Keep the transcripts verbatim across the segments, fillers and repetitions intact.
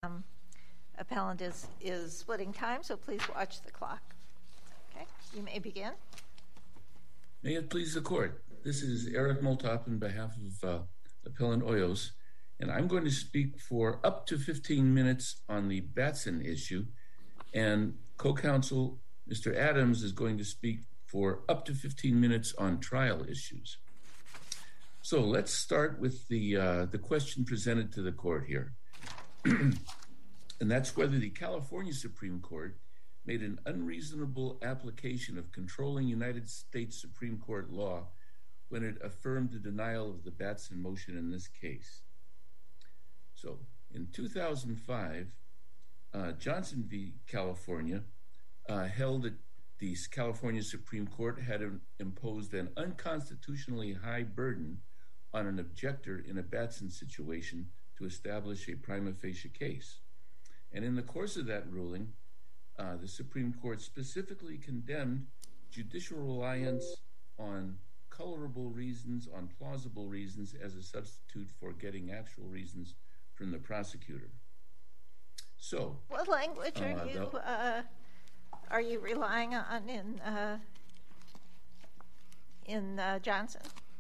Um, appellant is, is splitting time, so please watch the clock. Okay, you may begin. May it please the court. This is Eric Moltop on behalf of uh, Appellant Hoyos, and I'm going to speak for up to fifteen minutes on the Batson issue, and co-counsel Mister Adams is going to speak for up to fifteen minutes on trial issues. So let's start with the uh, the question presented to the court here. And that's whether the California Supreme Court made an unreasonable application of controlling United States Supreme Court law when it affirmed the denial of the Batson motion in this case. So in two thousand five, uh, Johnson v. California uh, held that the California Supreme Court had imposed an unconstitutionally high burden on an objector in a Batson situation to establish a prima facie case. And in the course of that ruling, uh, the Supreme Court specifically condemned judicial reliance on colorable reasons, on plausible reasons, as a substitute for getting actual reasons from the prosecutor. So, what language are uh, you the, uh, are you relying on in uh, in uh, Johnson?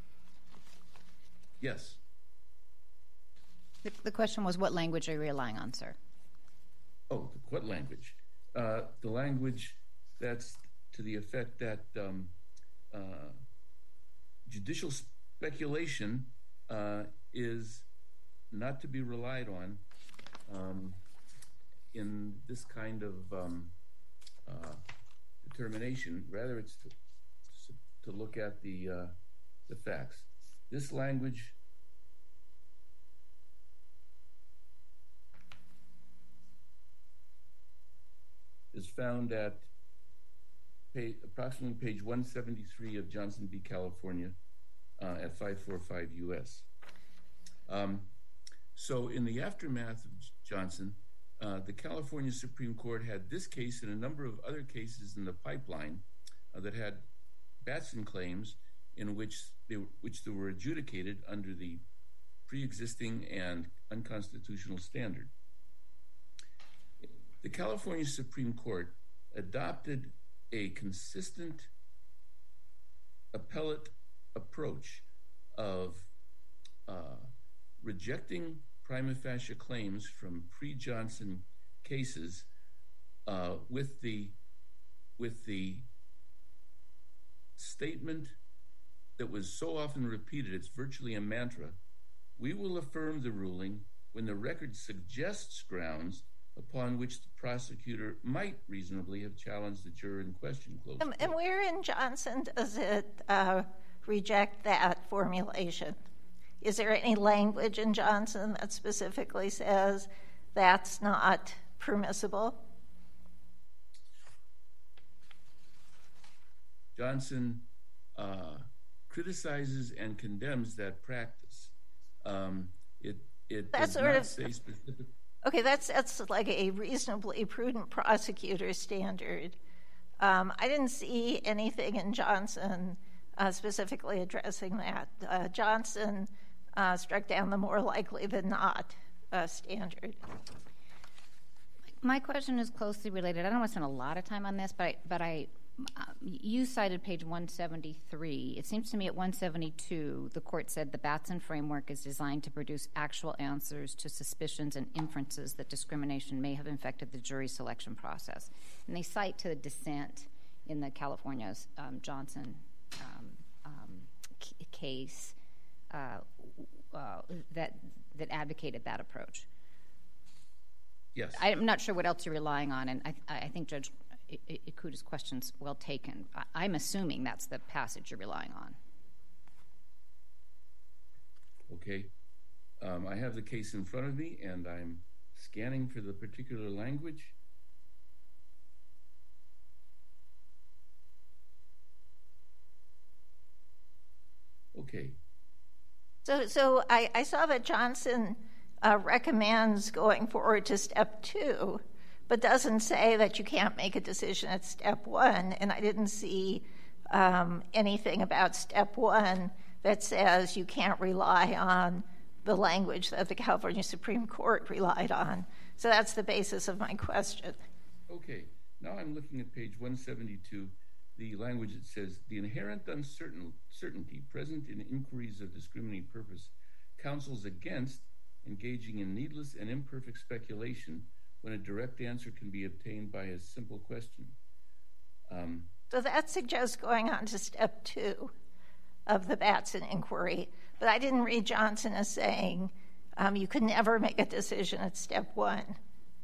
Yes. The, the question was, what language are you relying on, sir? Oh, what language? Uh, the language that's to the effect that um, uh, judicial speculation uh, is not to be relied on um, in this kind of um, uh, determination. Rather, it's to, to look at the uh, the facts. This language is found at page, approximately page one seventy-three of Johnson v. California uh, at five forty-five U S Um, so in the aftermath of Johnson, uh, the California Supreme Court had this case and a number of other cases in the pipeline uh, that had Batson claims in which they, which they were adjudicated under the pre-existing and unconstitutional standard. The California Supreme Court adopted a consistent appellate approach of uh, rejecting prima facie claims from pre-Johnson cases uh, with the with the statement that was so often repeated, it's virtually a mantra: we will affirm the ruling when the record suggests grounds upon which the prosecutor might reasonably have challenged the juror in question. Close and, and where in Johnson does it uh, reject that formulation? Is there any language in Johnson that specifically says that's not permissible? Johnson uh, criticizes and condemns that practice. Um, it it that's does sort not of, say specific. Okay, that's that's like a reasonably prudent prosecutor standard. Um, I didn't see anything in Johnson uh, specifically addressing that. Uh, Johnson uh, struck down the more likely than not uh, standard. My question is closely related. I don't want to spend a lot of time on this, but I, but I, uh, you cited page one seventy-three. It seems to me at one seventy-two, the court said the Batson framework is designed to produce actual answers to suspicions and inferences that discrimination may have infected the jury selection process. And they cite to the dissent in the California's um, Johnson um, um, c- case uh, uh, that that advocated that approach. Yes. I'm not sure what else you're relying on, and I, I think Judge Ikuda's question's well taken. I, I'm assuming that's the passage you're relying on. Okay. Um, I have the case in front of me, and I'm scanning for the particular language. Okay. So, so I, I saw that Johnson uh, recommends going forward to step two, but doesn't say that you can't make a decision at step one. And I didn't see um, anything about step one that says you can't rely on the language that the California Supreme Court relied on. So that's the basis of my question. Okay. Now I'm looking at page one seventy-two, the language that says, the inherent uncertainty present in inquiries of discriminating purpose counsels against engaging in needless and imperfect speculation when a direct answer can be obtained by a simple question. Um, so that suggests going on to step two of the Batson inquiry. But I didn't read Johnson as saying um, you could never make a decision at step one.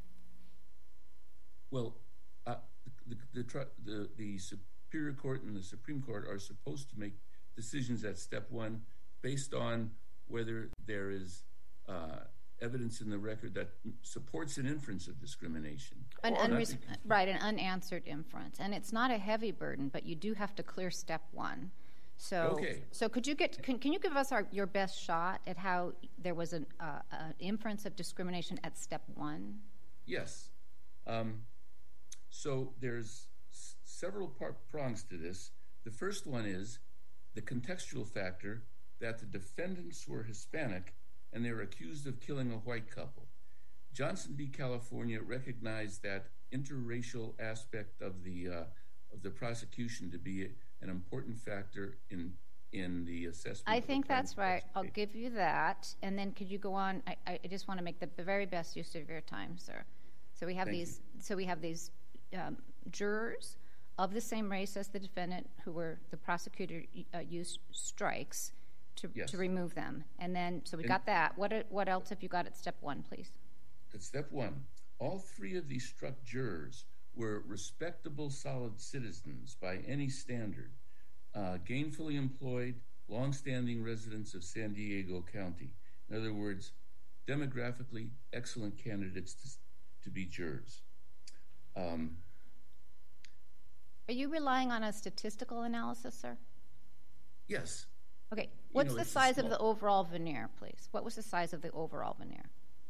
Well, uh, the, the, the, the, the Superior Court and the Supreme Court are supposed to make decisions at step one based on whether there is uh, evidence in the record that supports an inference of discrimination. An unres- right, an unanswered inference. And it's not a heavy burden, but you do have to clear step one. So, okay. so could you get? Can, can you give us our, your best shot at how there was an, uh, an inference of discrimination at step one? Yes. Um, so there's s- several par- prongs to this. The first one is the contextual factor that the defendants were Hispanic and they were accused of killing a white couple. Johnson v. California recognized that interracial aspect of the uh, of the prosecution to be an important factor in in the assessment. I think that's right. I'll give you that. And then could you go on? I, I just want to make the, the very best use of your time, sir. So we have Thank these. you. So we have these um, jurors of the same race as the defendant, who were the prosecutor uh, used strikes to Yes. to remove them. And then so we And got that. What what else have you got at step one, please? At step one, all three of these struck jurors were respectable, solid citizens by any standard, uh, gainfully employed, longstanding residents of San Diego County. In other words, demographically excellent candidates to, to be jurors. Um, Are you relying on a statistical analysis, sir? yes. Okay. You What's know, the it's a size of small- the overall veneer, please? What was the size of the overall veneer?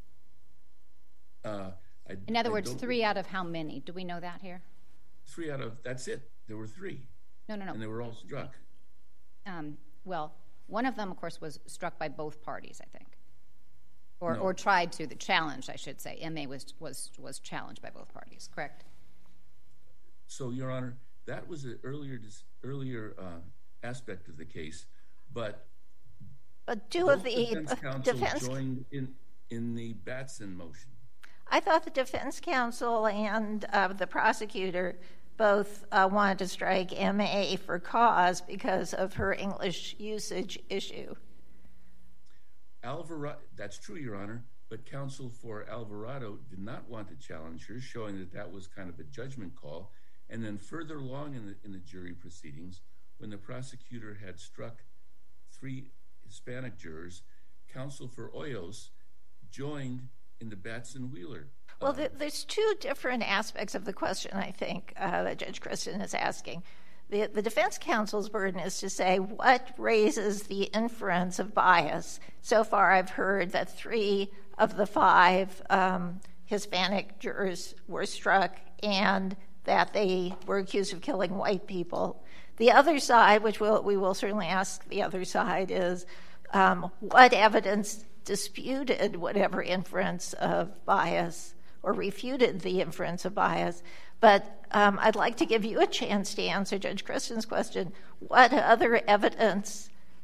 Uh, I, In other I words, don't- three out of how many? Do we know that here? Three out of, that's it. There were three. No, no, no. And they were all struck. Um, well, one of them, of course, was struck by both parties, I think, or No. or tried to. The challenge, I should say, M A was was was challenged by both parties. Correct. So, Your Honor, that was an earlier dis- earlier uh, aspect of the case, but But two both of the defense uh, counsel defense joined in in the Batson motion. I thought the defense counsel and uh, the prosecutor both uh, wanted to strike M A for cause because of her English usage issue. Alvarado, that's true, Your Honor, but counsel for Alvarado did not want to challenge her, showing that that was kind of a judgment call. And then further along in the in the jury proceedings, when the prosecutor had struck three Hispanic jurors, counsel for Hoyos joined in the Batson-Wheeler. Well, uh, th- there's two different aspects of the question, I think, uh, that Judge Kristen is asking. The, the defense counsel's burden is to say what raises the inference of bias. So far, I've heard that three of the five um, Hispanic jurors were struck and that they were accused of killing white people. The other side, which we'll, we will certainly ask the other side, is um, what evidence disputed whatever inference of bias or refuted the inference of bias. But um, I'd like to give you a chance to answer Judge Kristen's question. What other evidence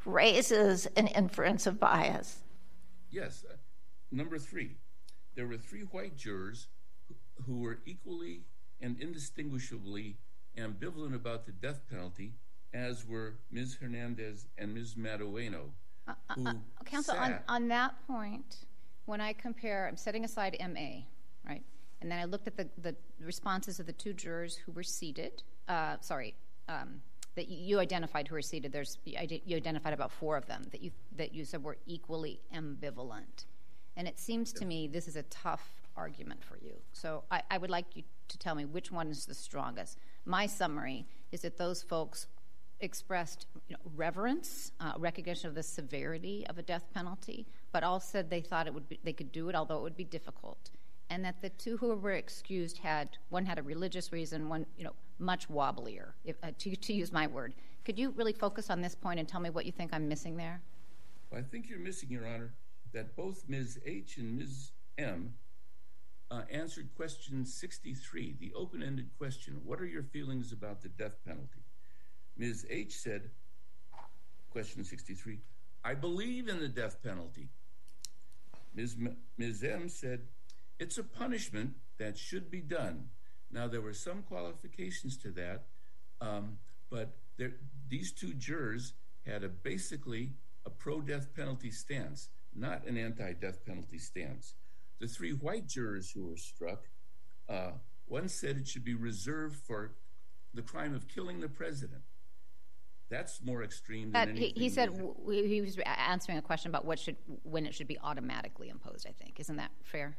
raises an inference of bias? Yes. Uh, number three, there were three white jurors who, who were equally and indistinguishably ambivalent about the death penalty, as were Miz Hernandez and Miz Madueno. Uh, who uh, counsel, sat, on, on that point, when I compare, I'm setting aside M A, right? And then I looked at the, the responses of the two jurors who were seated. Uh, sorry, um, that you identified who were seated. There's you identified about four of them that you that you said were equally ambivalent. And it seems to me this is a tough argument for you. So I, I would like you to tell me which one is the strongest. My summary is that those folks expressed you know, reverence, uh, recognition of the severity of a death penalty, but all said they thought it would be, they could do it, although it would be difficult. And that the two who were excused had, one had a religious reason, one, you know, much wobblier, if, uh, to, to use my word. Could you really focus on this point and tell me what you think I'm missing there? Well, I think you're missing, Your Honor, that both Miz H and Miz M uh, answered question sixty-three, the open-ended question, what are your feelings about the death penalty? Miz H said, question sixty-three, I believe in the death penalty. Miz M- Miz M said, it's a punishment that should be done. Now, there were some qualifications to that, um, but there, these two jurors had a basically a pro-death penalty stance, not an anti-death penalty stance. The three white jurors who were struck, uh, one said it should be reserved for the crime of killing the president. That's more extreme than Uh, he, anything. he said w- he was answering a question about what should when it should be automatically imposed, I think. Isn't that fair?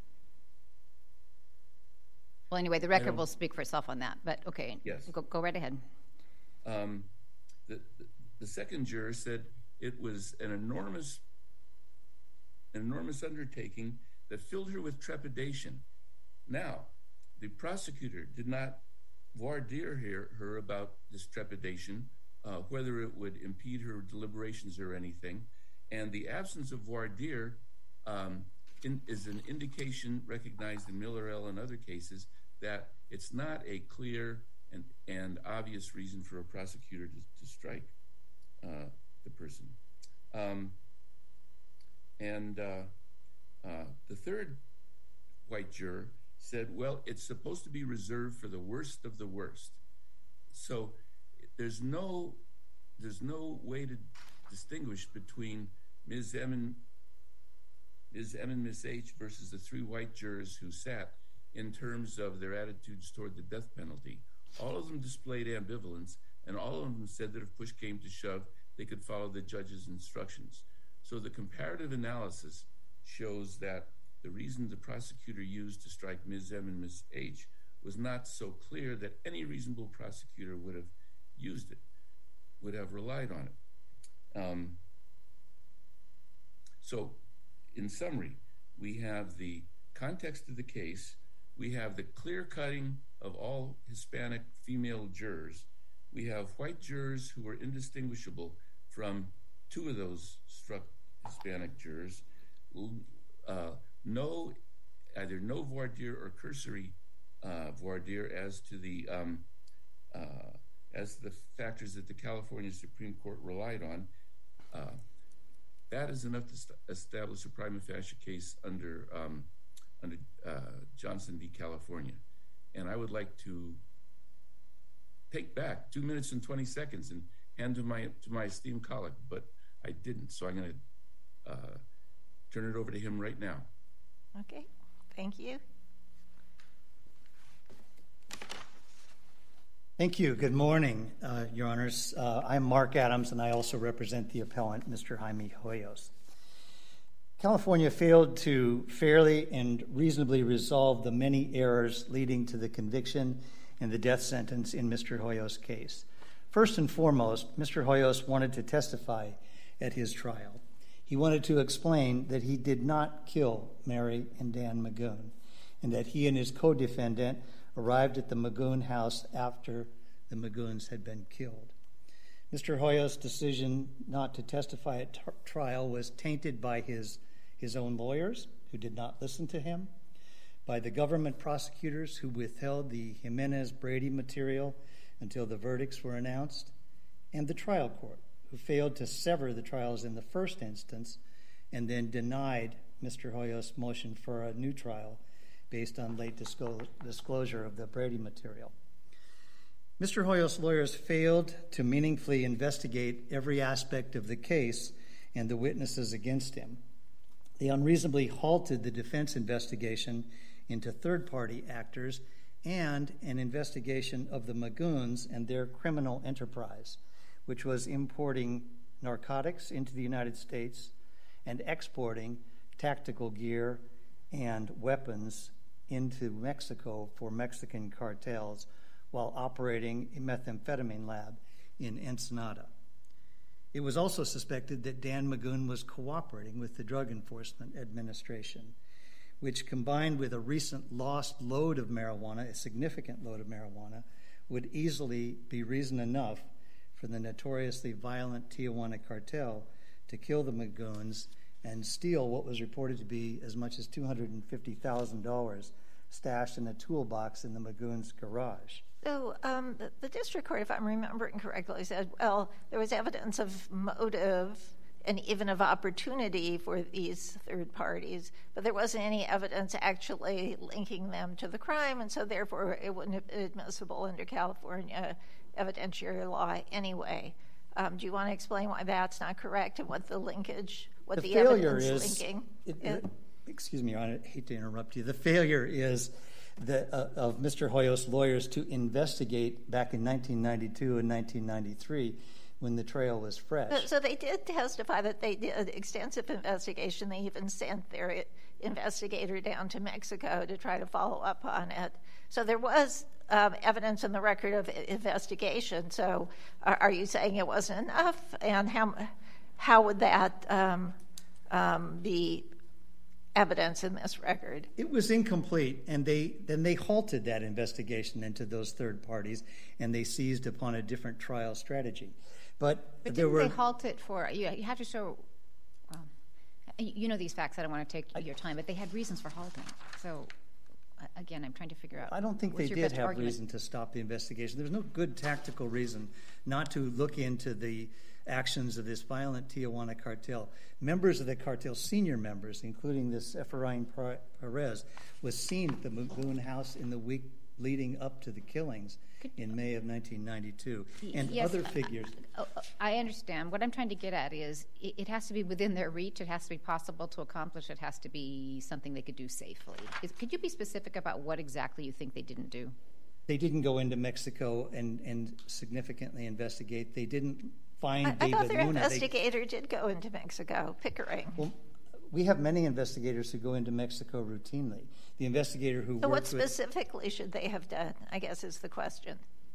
Well, anyway, the record will speak for itself on that. But, okay, yes. go, go right ahead. Um, the, the, the second juror said it was an enormous, an enormous undertaking that filled her with trepidation. Now, the prosecutor did not voir dire her, her about this trepidation, uh, whether it would impede her deliberations or anything. And the absence of voir dire um, in, is an indication recognized in Miller L. and other cases that it's not a clear and, and obvious reason for a prosecutor to, to strike uh, the person. Um, and uh, uh, the third white juror said, well, it's supposed to be reserved for the worst of the worst. So there's no there's no way to distinguish between Miz M and Miz M and Miz H versus the three white jurors who sat in terms of their attitudes toward the death penalty. All of them displayed ambivalence, and all of them said that if push came to shove, they could follow the judge's instructions. So the comparative analysis shows that the reason the prosecutor used to strike Miz M and Miz H was not so clear that any reasonable prosecutor would have used it, would have relied on it. Um, so, in summary, we have the context of the case, we have the clear cutting of all Hispanic female jurors, we have white jurors who were indistinguishable from two of those struck Hispanic jurors, uh, no, either no voir dire or cursory uh, voir dire as to the um, uh, as to the factors that the California Supreme Court relied on. Uh, that is enough to st- establish a prima facie case under um, under uh, Johnson v. California. And I would like to take back two minutes and twenty seconds and hand to my to my esteemed colleague, but I didn't. So I'm going to uh, turn it over to him right now. Okay, thank you. Thank you. Good morning, uh, Your Honors. Uh, I'm Mark Adams, and I also represent the appellant, Mister Jaime Hoyos. California failed to fairly and reasonably resolve the many errors leading to the conviction and the death sentence in Mister Hoyos' case. First and foremost, Mister Hoyos wanted to testify at his trial. He wanted to explain that he did not kill Mary and Dan Magoon, and that he and his co-defendant arrived at the Magoon house after the Magoons had been killed. Mister Hoyos' decision not to testify at t- trial was tainted by his, his own lawyers, who did not listen to him, by the government prosecutors who withheld the Jimenez-Brady material until the verdicts were announced, and the trial court, who failed to sever the trials in the first instance and then denied Mister Hoyos' motion for a new trial based on late disclo- disclosure of the Brady material. Mister Hoyos' lawyers failed to meaningfully investigate every aspect of the case and the witnesses against him. They unreasonably halted the defense investigation into third-party actors and an investigation of the Magoons and their criminal enterprise, which was importing narcotics into the United States and exporting tactical gear and weapons into Mexico for Mexican cartels while operating a methamphetamine lab in Ensenada. It was also suspected that Dan Magoon was cooperating with the Drug Enforcement Administration, which, combined with a recent lost load of marijuana, a significant load of marijuana, would easily be reason enough for the notoriously violent Tijuana cartel to kill the Magoons and steal what was reported to be as much as two hundred fifty thousand dollars stashed in a toolbox in the Magoon's garage. So um, the, the district court, if I'm remembering correctly, said, well, there was evidence of motive and even of opportunity for these third parties, but there wasn't any evidence actually linking them to the crime, and so therefore it wouldn't have been admissible under California evidentiary law anyway. Um, do you want to explain why that's not correct and what the linkage, what the, the failure evidence is, linking it, is? It, excuse me, Your Honor, I hate to interrupt you. The failure is the, uh, of Mister Hoyos' lawyers to investigate back in nineteen ninety-two and nineteen ninety-three when the trail was fresh. So they did testify that they did extensive investigation. They even sent their investigator down to Mexico to try to follow up on it. So there was um, evidence in the record of investigation. So are, are you saying it wasn't enough? And how how would that um, um, be evidence in this record? It was incomplete, and they then they halted that investigation into those third parties, and they seized upon a different trial strategy. But, but there didn't were. they halt it for? You, you have to show. Well, you know these facts. I don't want to take your time, but they had reasons for halting. So, again, I'm trying to figure out. I don't think they your did best have argument. reason to stop the investigation. There's no good tactical reason not to look into the actions of this violent Tijuana cartel. Members of the cartel, senior members, including this Efrain Perez, was seen at the Magoon house in the week leading up to the killings in May of nineteen ninety-two, and yes, other figures. I, I understand. What I'm trying to get at is it, it has to be within their reach. It has to be possible to accomplish. It has to be something they could do safely. Is, could you be specific about what exactly you think they didn't do? They didn't go into Mexico and, and significantly investigate. They didn't find I, David I thought their Luna. investigator they, did go into Mexico, Pickering. Well, we have many investigators who go into Mexico routinely. The investigator who so what worked specifically with, should they have done, I guess is the question.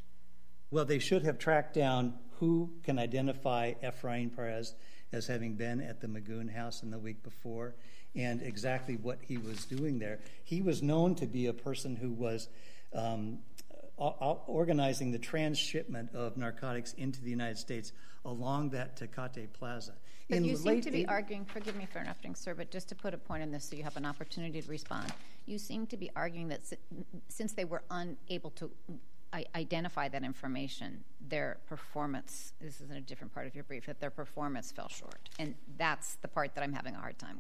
Well, they should have tracked down who can identify Efrain Perez as having been at the Magoon house in the week before and exactly what he was doing there. He was known to be a person who was um, organizing the transshipment of narcotics into the United States along that Tecate Plaza. But in you seem late to be eight- arguing, forgive me for interrupting, sir, but just to put a point in this so you have an opportunity to respond. You seem to be arguing that si- since they were unable to I- identify that information, their performance, this is in a different part of your brief, that their performance fell short. And that's the part that I'm having a hard time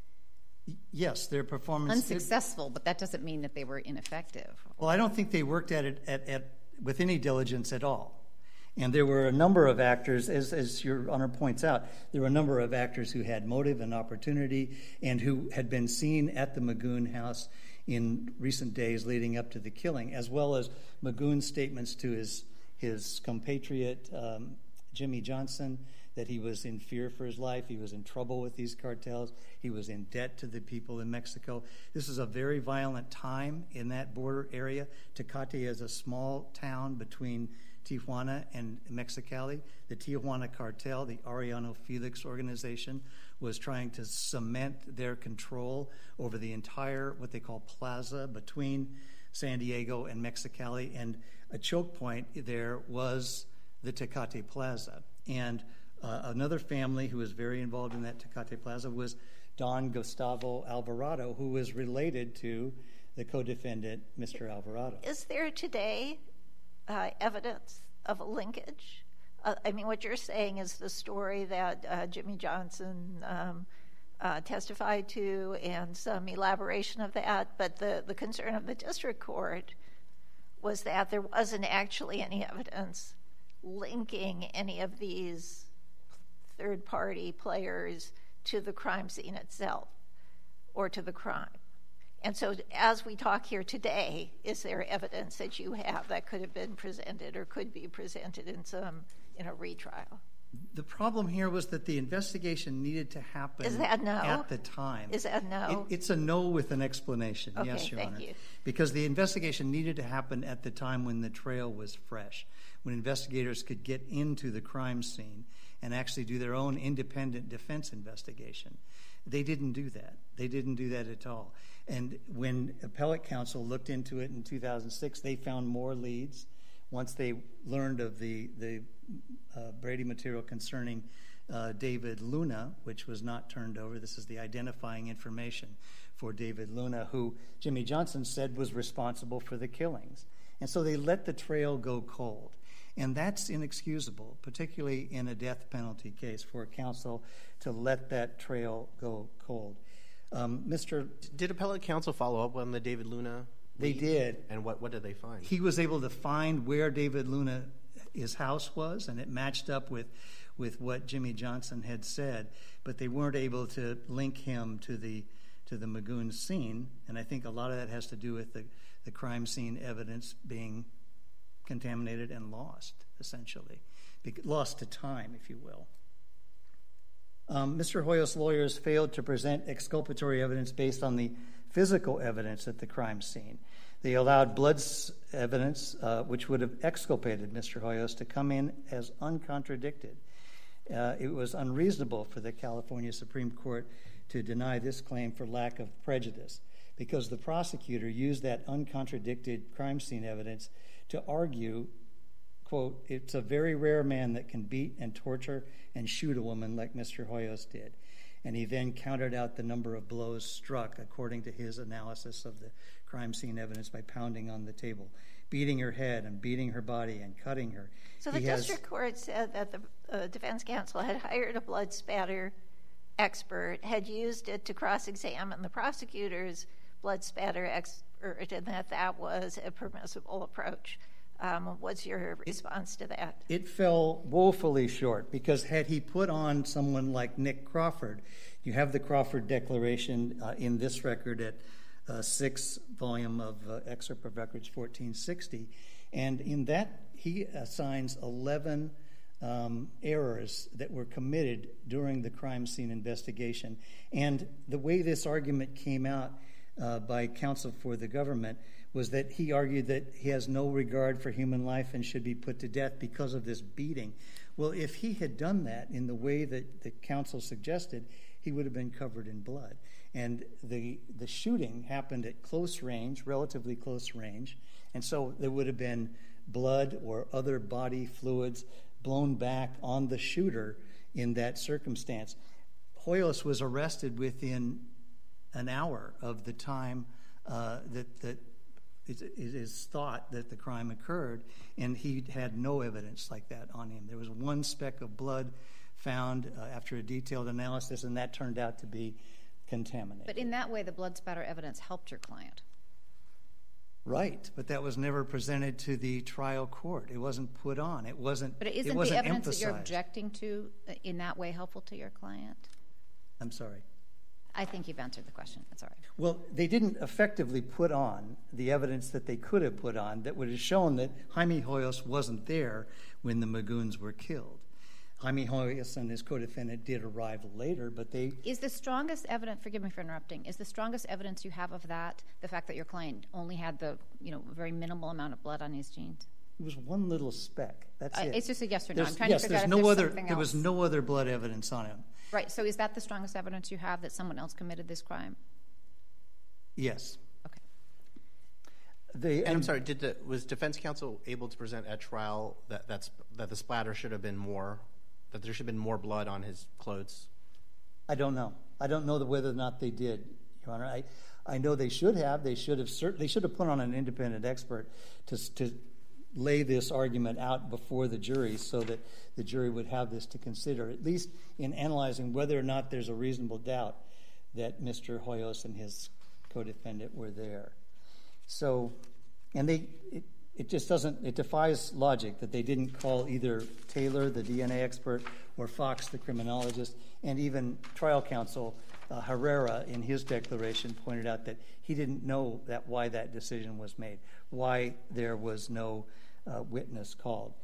with. Yes, their performance did- Unsuccessful, but that doesn't mean that they were ineffective. Well, I don't think they worked at it at, at, with any diligence at all. And there were a number of actors, as, as Your Honor points out, there were a number of actors who had motive and opportunity and who had been seen at the Magoon house in recent days leading up to the killing, as well as Magoon's statements to his, his compatriot, um, Jimmy Johnson, that he was in fear for his life, he was in trouble with these cartels, he was in debt to the people in Mexico. This is a very violent time in that border area. Tecate is a small town between Tijuana and Mexicali. The Tijuana cartel, the Arellano Felix organization, was trying to cement their control over the entire, what they call plaza, between San Diego and Mexicali. And a choke point there was the Tecate Plaza. And uh, another family who was very involved in that Tecate Plaza was Don Gustavo Alvarado, who was related to the co-defendant, Mister Alvarado. Is there today uh, evidence of a linkage? Uh, I mean, what you're saying is the story that uh, Jimmy Johnson um, uh, testified to and some elaboration of that, but the, the concern of the district court was that there wasn't actually any evidence linking any of these third-party players to the crime scene itself or to the crime. And so as we talk here today, is there evidence that you have that could have been presented or could be presented in some in a retrial? The problem here was that the investigation needed to happen Is that no? at the time. Is that no? It, it's a no with an explanation, Okay, yes, Your thank Honor. you. Because the investigation needed to happen at the time when the trail was fresh, when investigators could get into the crime scene and actually do their own independent defense investigation. They didn't do that. They didn't do that at all. And when appellate counsel looked into it in two thousand six, they found more leads. Once they learned of the, the uh, Brady material concerning uh, David Luna, which was not turned over. This is the identifying information for David Luna, who Jimmy Johnson said was responsible for the killings. And so they let the trail go cold. And that's inexcusable, particularly in a death penalty case, for counsel to let that trail go cold. Um, Mister Did appellate counsel follow up on the David Luna They lead? did. And what, what did they find? He was able to find where David Luna, his house was, and it matched up with, with what Jimmy Johnson had said, but they weren't able to link him to the to the Magoon scene, and I think a lot of that has to do with the, the crime scene evidence being contaminated and lost, essentially. Be- lost to time, if you will. Um, Mister Hoyos' lawyers failed to present exculpatory evidence based on the physical evidence at the crime scene. They allowed blood evidence, uh, which would have exculpated Mister Hoyos, to come in as uncontradicted. Uh, it was unreasonable for the California Supreme Court to deny this claim for lack of prejudice, because the prosecutor used that uncontradicted crime scene evidence to argue, quote, it's a very rare man that can beat and torture and shoot a woman like Mister Hoyos did. And he then counted out the number of blows struck according to his analysis of the crime scene evidence by pounding on the table, beating her head and beating her body and cutting her. So the He has- district court said that the uh, defense counsel had hired a blood spatter expert, had used it to cross-examine the prosecutor's blood spatter expert, and that that was a permissible approach. Um, what's your response to that? It fell woefully short, because had he put on someone like Nick Crawford, you have the Crawford Declaration uh, in this record at uh, six volume of uh, excerpt of records fourteen sixty, and in that he assigns eleven um, errors that were committed during the crime scene investigation. And the way this argument came out uh, by counsel for the government was that he argued that he has no regard for human life and should be put to death because of this beating. Well, if he had done that in the way that the counsel suggested, he would have been covered in blood. And the the shooting happened at close range, relatively close range, and so there would have been blood or other body fluids blown back on the shooter in that circumstance. Hoyos was arrested within an hour of the time uh, that that it is thought that the crime occurred, and he had no evidence like that on him. There was one speck of blood found uh, after a detailed analysis, and that turned out to be contaminated. But in that way, the blood spatter evidence helped your client. Right, but that was never presented to the trial court. It wasn't put on. It wasn't. But isn't it wasn't the evidence emphasized. that you're objecting to uh, in that way helpful to your client? I'm sorry. I think you've answered the question. That's all right. Well, they didn't effectively put on the evidence that they could have put on that would have shown that Jaime Hoyos wasn't there when the Magoons were killed. Jaime Hoyos and his co-defendant did arrive later, but they... Is the strongest evidence, forgive me for interrupting, is the strongest evidence you have of that the fact that your client only had the, you know, very minimal amount of blood on his jeans? It was one little speck. That's Uh, it. It's just a yes or no. There's- I'm trying yes, to figure out there's if no there's other, something there was else. no other blood evidence on him. Right, so is that the strongest evidence you have that someone else committed this crime? Yes. Okay. They, And I'm sorry, did the, was defense counsel able to present at trial that that's, that the splatter should have been more, that there should have been more blood on his clothes? I don't know. I don't know whether or not they did, Your Honor. I, I know they should have. They should have. Cert- they should have put on an independent expert to to lay this argument out before the jury, so that the jury would have this to consider, at least in analyzing whether or not there's a reasonable doubt that Mister Hoyos and his co-defendant were there. So, and they. It, It just doesn't, it defies logic that they didn't call either Taylor, the D N A expert, or Fox, the criminologist, and even trial counsel uh, Herrera in his declaration pointed out that he didn't know that why that decision was made, why there was no uh, witness called.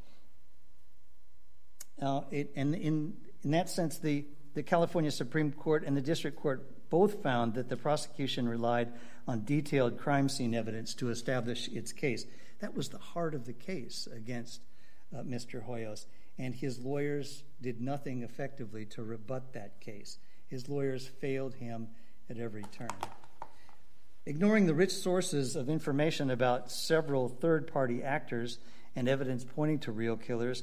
Uh, it, and in, in that sense, the, the California Supreme Court and the District Court both found that the prosecution relied on detailed crime scene evidence to establish its case. That was the heart of the case against uh, Mister Hoyos, and his lawyers did nothing effectively to rebut that case. His lawyers failed him at every turn. Ignoring the rich sources of information about several third-party actors and evidence pointing to real killers,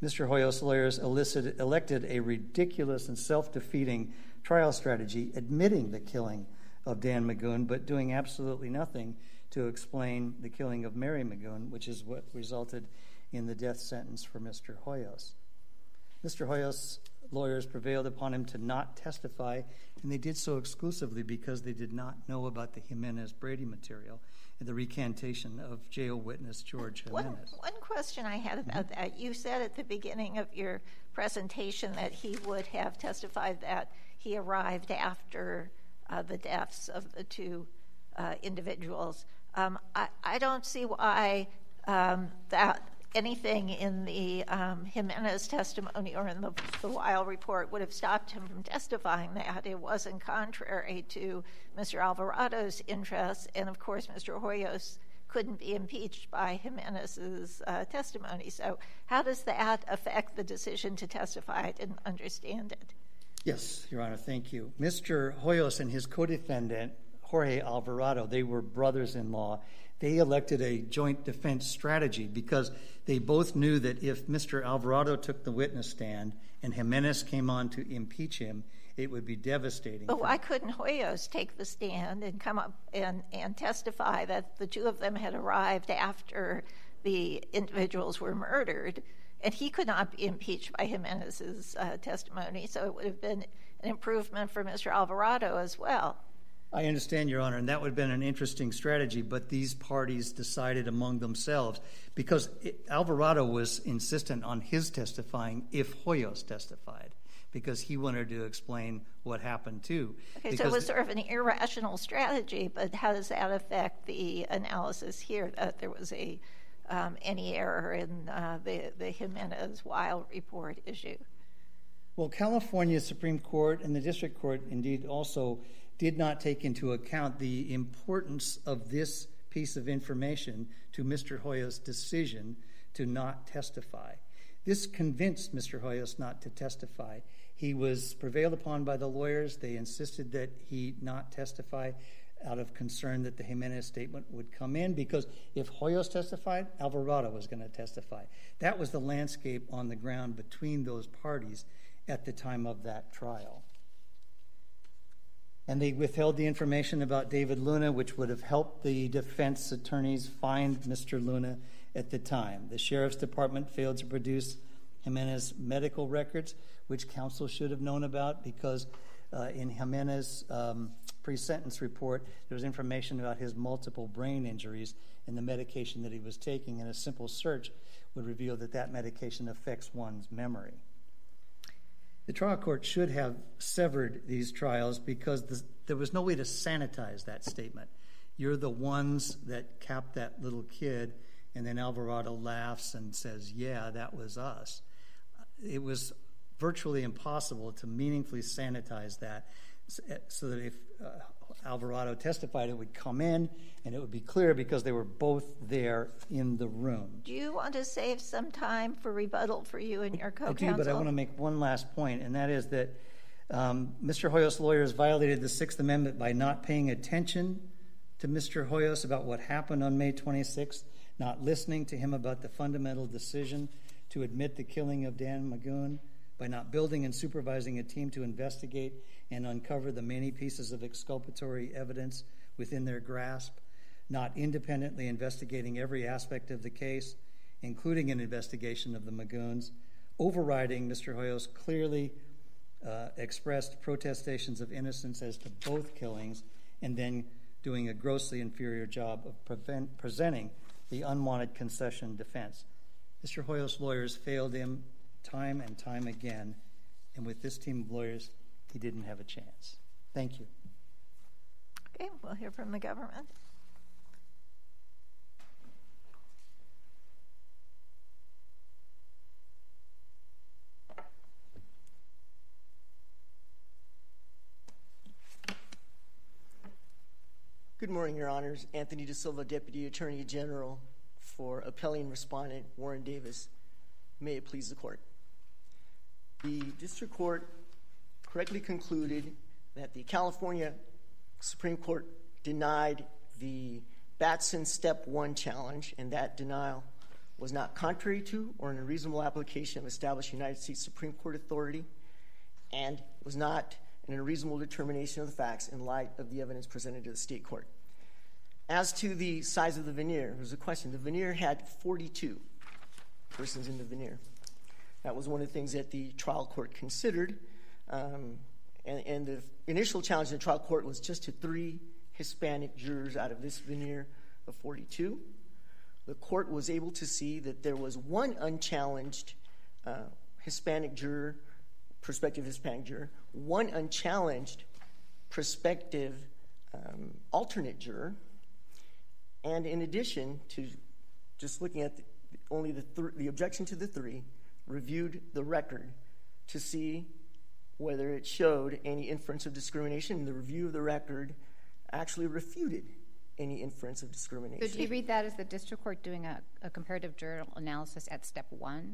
Mister Hoyos' lawyers elicited, elected a ridiculous and self-defeating trial strategy, admitting the killing of Dan Magoon, but doing absolutely nothing to explain the killing of Mary Magoon, which is what resulted in the death sentence for Mister Hoyos. Mister Hoyos' lawyers prevailed upon him to not testify, and they did so exclusively because they did not know about the Jimenez-Brady material and the recantation of jail witness George Jimenez. One, one question I had about mm-hmm. that. You said at the beginning of your presentation that he would have testified that he arrived after uh, the deaths of the two uh, individuals. Um, I, I don't see why um, that anything in the um, Jimenez testimony or in the, the Weil report would have stopped him from testifying that. It wasn't contrary to Mister Alvarado's interests, and of course Mister Hoyos couldn't be impeached by Jimenez's uh, testimony. So how does that affect the decision to testify? I didn't understand it. Yes, Your Honor, thank you. Mister Hoyos and his co-defendant, Jorge Alvarado, they were brothers-in-law. They elected a joint defense strategy because they both knew that if Mister Alvarado took the witness stand and Jimenez came on to impeach him, it would be devastating. But why couldn't Hoyos take the stand and come up and, and testify that the two of them had arrived after the individuals were murdered, and he could not be impeached by Jimenez's uh, testimony, so it would have been an improvement for Mister Alvarado as well. I understand, Your Honor, and that would have been an interesting strategy, but these parties decided among themselves because it, Alvarado was insistent on his testifying if Hoyos testified because he wanted to explain what happened too. Okay, so it was sort of an irrational strategy, but how does that affect the analysis here that there was a um, any error in uh, the, the Jimenez-Weil report issue? Well, California Supreme Court and the District Court indeed also did not take into account the importance of this piece of information to Mister Hoyos' decision to not testify. This convinced Mister Hoyos not to testify. He was prevailed upon by the lawyers. They insisted that he not testify out of concern that the Jimenez statement would come in because if Hoyos testified, Alvarado was going to testify. That was the landscape on the ground between those parties at the time of that trial. And they withheld the information about David Luna, which would have helped the defense attorneys find Mister Luna at the time. The Sheriff's Department failed to produce Jimenez medical records, which counsel should have known about because uh, in Jimenez um, pre-sentence report, there was information about his multiple brain injuries and the medication that he was taking, and a simple search would reveal that that medication affects one's memory. The trial court should have severed these trials because the, there was no way to sanitize that statement. You're the ones that capped that little kid, and then Alvarado laughs and says, yeah, that was us. It was virtually impossible to meaningfully sanitize that so that if uh, Alvarado testified, it would come in and it would be clear because they were both there in the room. Do you want to save some time for rebuttal for you and your co-counsel? I do, but I want to make one last point, and that is that um, Mister Hoyos' lawyers violated the Sixth Amendment by not paying attention to Mister Hoyos about what happened on May twenty-sixth, not listening to him about the fundamental decision to admit the killing of Dan Magoon, by not building and supervising a team to investigate and uncover the many pieces of exculpatory evidence within their grasp, not independently investigating every aspect of the case, including an investigation of the Magoons, overriding Mister Hoyos' clearly uh, expressed protestations of innocence as to both killings, and then doing a grossly inferior job of prevent, presenting the unwanted concession defense. Mister Hoyos' lawyers failed him time and time again, and with this team of lawyers, he didn't have a chance. Thank you. Okay, we'll hear from the government. Good morning, Your Honors. Anthony De Silva, Deputy Attorney General for Appelling Respondent Warren Davis. May it please the Court. The District Court correctly concluded that the California Supreme Court denied the Batson Step one challenge, and that denial was not contrary to or an unreasonable application of established United States Supreme Court authority, and was not an unreasonable determination of the facts in light of the evidence presented to the state court. As to the size of the veneer, there was a question. The veneer had forty-two persons in the veneer. That was one of the things that the trial court considered. Um, and, and the initial challenge in the trial court was just to three Hispanic jurors out of this veneer of forty-two. The court was able to see that there was one unchallenged uh, Hispanic juror, prospective Hispanic juror, one unchallenged prospective um, alternate juror, and in addition to just looking at the, only the, th- the objection to the three, reviewed the record to see whether it showed any inference of discrimination, and the review of the record actually refuted any inference of discrimination. So do you read that as the district court doing a, a comparative juror analysis at step one?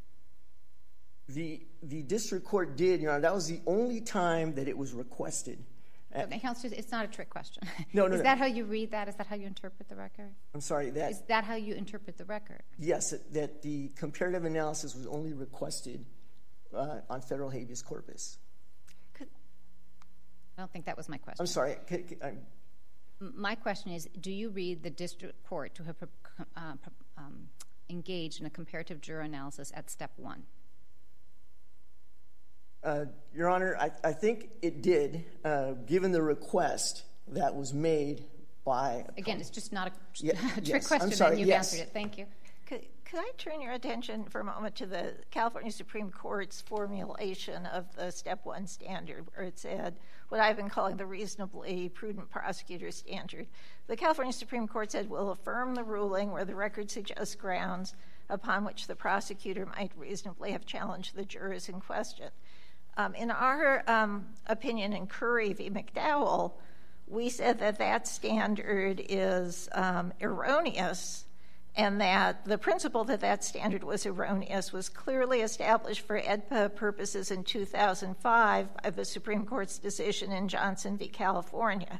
The the district court did, Your Honor. That was the only time that it was requested. Okay, Counselor, it's not a trick question. No, no, Is no. that how you read that? Is that how you interpret the record? I'm sorry, that... Is that how you interpret the record? Yes, that the comparative analysis was only requested uh, on federal habeas corpus. I don't think that was my question. I'm sorry. Can, can, I'm, My question is, do you read the district court to have uh, um, engaged in a comparative juror analysis at step one? Uh, Your Honor, I, I think it did, uh, given the request that was made by... Again, it's just not a, Yeah, a trick yes, question, I'm sorry, and you've yes. answered it. Thank you. Could, could I turn your attention for a moment to the California Supreme Court's formulation of the step one standard, where it said what I've been calling the reasonably prudent prosecutor standard. The California Supreme Court said, we'll affirm the ruling where the record suggests grounds upon which the prosecutor might reasonably have challenged the jurors in question. Um, in our um, opinion in Curry v. McDowell, we said that that standard is um, erroneous, and that the principle that that standard was erroneous was clearly established for E D P A purposes in two thousand five by the Supreme Court's decision in Johnson v. California.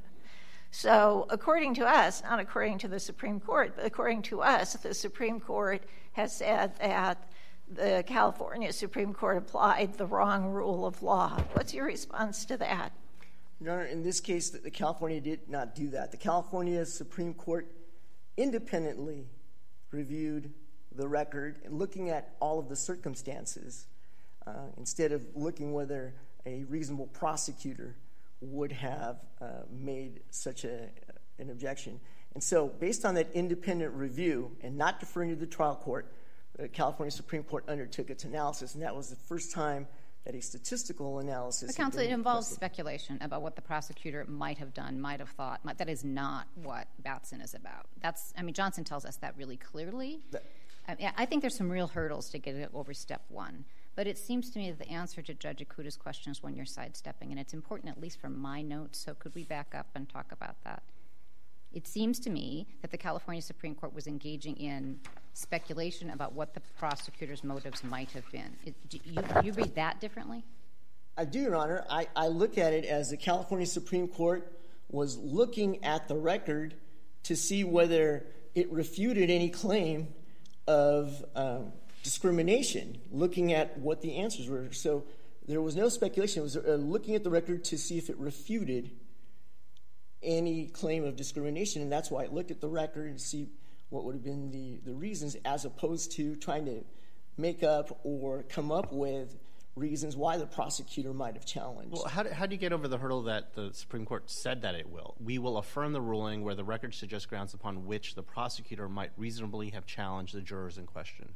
So according to us, not according to the Supreme Court, but according to us, the Supreme Court has said that the California Supreme Court applied the wrong rule of law. What's your response to that? Your Honor, in this case, the California did not do that. The California Supreme Court independently reviewed the record and looking at all of the circumstances uh, instead of looking whether a reasonable prosecutor would have uh, made such a, an objection. And so based on that independent review and not deferring to the trial court, the California Supreme Court undertook its analysis, and that was the first time that a statistical analysis... But counsel, it involves speculation about what the prosecutor might have done, might have thought. That is not what Batson is about. That's, I mean, Johnson tells us that really clearly. That, I, mean, I think there's some real hurdles to get over step one. But it seems to me that the answer to Judge Ikuda's question is when you're sidestepping, and it's important, at least from my notes, so could we back up and talk about that? It seems to me that the California Supreme Court was engaging in speculation about what the prosecutor's motives might have been. It, do you, you read that differently? I do, Your Honor. I, I look at it as the California Supreme Court was looking at the record to see whether it refuted any claim of um, discrimination, looking at what the answers were. So there was no speculation. It was uh, looking at the record to see if it refuted any claim of discrimination, and that's why I looked at the record and see what would have been the, the reasons, as opposed to trying to make up or come up with reasons why the prosecutor might have challenged. Well, how do, how do you get over the hurdle that the Supreme Court said that it will? We will affirm the ruling where the record suggests grounds upon which the prosecutor might reasonably have challenged the jurors in question.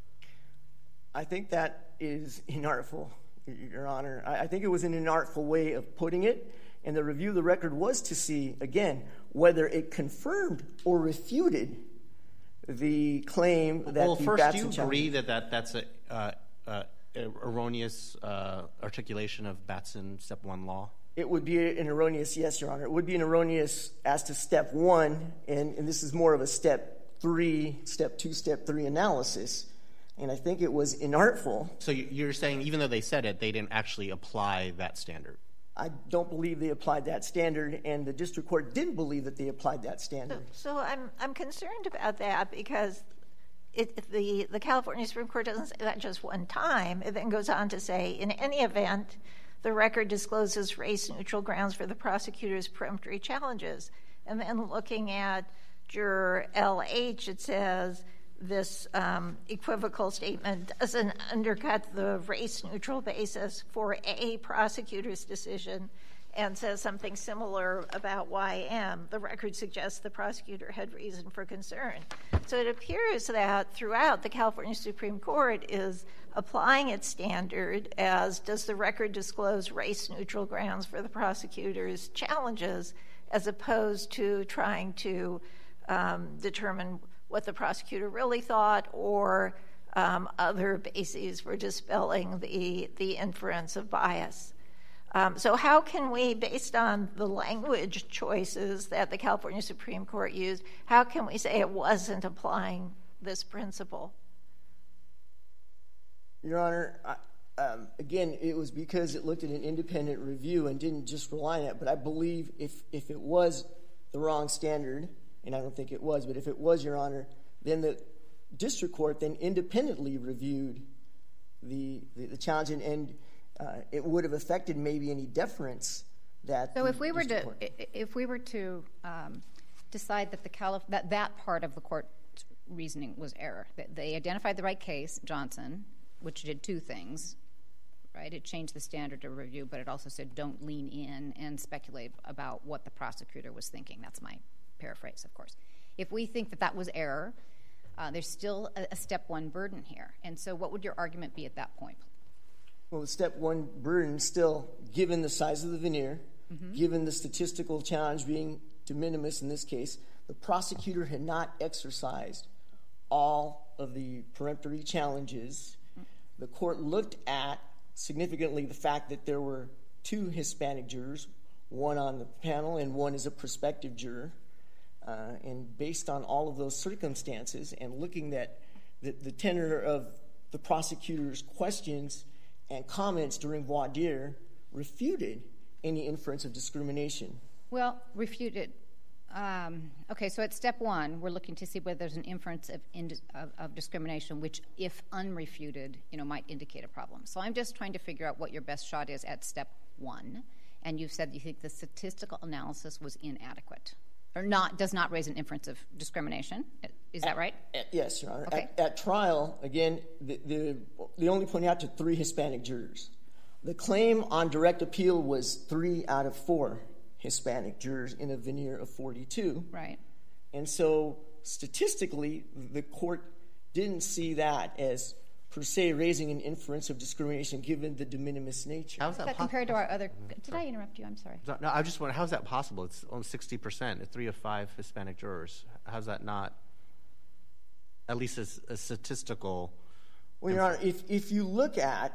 I think that is inartful, Your Honor. I, I think it was an inartful way of putting it. And the review of the record was to see, again, whether it confirmed or refuted the claim that well, the first, Batson do you agree that, that that's a uh, uh, erroneous uh, articulation of Batson Step one law? It would be an erroneous, yes, Your Honor. It would be an erroneous as to Step one, and, and this is more of a Step three, Step two, Step three analysis. And I think it was inartful. So you're saying even though they said it, they didn't actually apply that standard? I don't believe they applied that standard, and the district court didn't believe that they applied that standard. So, so I'm I'm concerned about that because it, the, the California Supreme Court doesn't say that just one time. It then goes on to say, in any event, the record discloses race-neutral grounds for the prosecutor's peremptory challenges. And then looking at juror L H, it says this um, equivocal statement doesn't undercut the race-neutral basis for a prosecutor's decision, and says something similar about Y M. The record suggests the prosecutor had reason for concern. So it appears that throughout, the California Supreme Court is applying its standard as, does the record disclose race-neutral grounds for the prosecutor's challenges, as opposed to trying to um, determine what the prosecutor really thought, or um, other bases for dispelling the, the inference of bias. Um, so how can we, based on the language choices that the California Supreme Court used, how can we say it wasn't applying this principle? Your Honor, I, um, again, it was because it looked at an independent review and didn't just rely on it. But I believe if, if it was the wrong standard, and I don't think it was, but if it was, Your Honor, then the district court then independently reviewed the, the, the challenge, and, and Uh, it would have affected maybe any deference that. So if we were to, court. if we were to um, decide that the Calif- that that part of the court's reasoning was error, that they identified the right case, Johnson, which did two things, right? It changed the standard of review, but it also said don't lean in and speculate about what the prosecutor was thinking. That's my paraphrase, of course. If we think that that was error, uh, there's still a, a step one burden here. And so what would your argument be at that point? Well, the step one burden still, given the size of the veneer, mm-hmm. given the statistical challenge being de minimis in this case, the prosecutor had not exercised all of the peremptory challenges. Mm-hmm. The court looked at significantly the fact that there were two Hispanic jurors, one on the panel and one as a prospective juror. Uh, and based on all of those circumstances and looking at the, the tenor of the prosecutor's questions and comments during voir dire, refuted any inference of discrimination. Well, refuted. Um, okay, so at step one, we're looking to see whether there's an inference of, ind- of, of discrimination, which, if unrefuted, you know, might indicate a problem. So I'm just trying to figure out what your best shot is at step one. And you've said you think the statistical analysis was inadequate, or not does not raise an inference of discrimination. Is that right? At, at, yes, Your Honor. Okay. At, at trial, again, the, the, they only pointed out to three Hispanic jurors. The claim on direct appeal was three out of four Hispanic jurors in a veneer of forty-two. Right. And so statistically, the court didn't see that as per se raising an inference of discrimination given the de minimis nature. How is that, that po- compared to our other... Did I interrupt you? I'm sorry. No, I just wonder, how is that possible? It's only sixty percent, three of five Hispanic jurors. How's that not, at least as a statistical... Well, Your Honor, if, if you look at,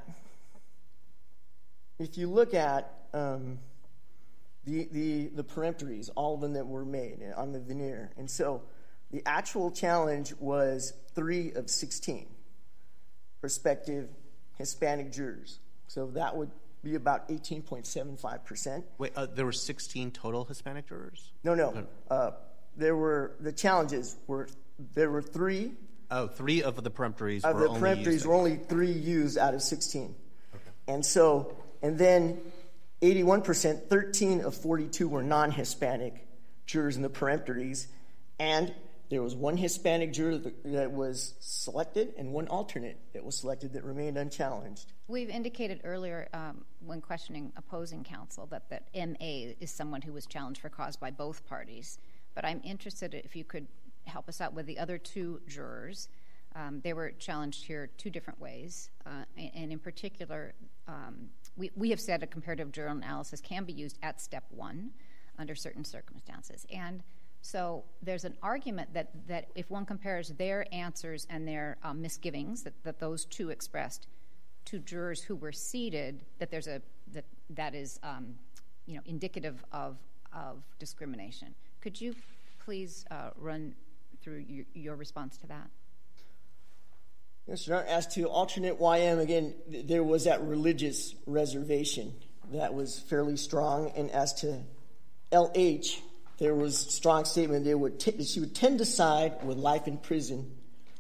if you look at um, the, the, the peremptories, all of them that were made on the veneer, and so the actual challenge was three of sixteen prospective Hispanic jurors. So that would be about eighteen point seven five percent. Wait, uh, there were sixteen total Hispanic jurors? No, no. Uh, there were, the challenges were, there were three. Oh, three of the peremptories of were the only peremptories used. were only three used out of sixteen. Okay. And so, and then eighty-one percent, thirteen of forty-two were non-Hispanic jurors in the peremptories, and there was one Hispanic juror that, that was selected and one alternate that was selected that remained unchallenged. We've indicated earlier um, when questioning opposing counsel that, that M A is someone who was challenged for cause by both parties. But I'm interested if you could help us out with the other two jurors. Um, they were challenged here two different ways. Uh, and, and in particular, um, we, we have said a comparative juror analysis can be used at step one under certain circumstances. And so there's an argument that, that if one compares their answers and their um, misgivings that, that those two expressed to jurors who were seated, that there's a that that is um, you know indicative of of discrimination. Could you please uh, run through your, your response to that? Yes, Your Honor. As to alternate Y M, again, th- there was that religious reservation that was fairly strong, and as to L H, there was strong statement they would t- she would tend to side with life in prison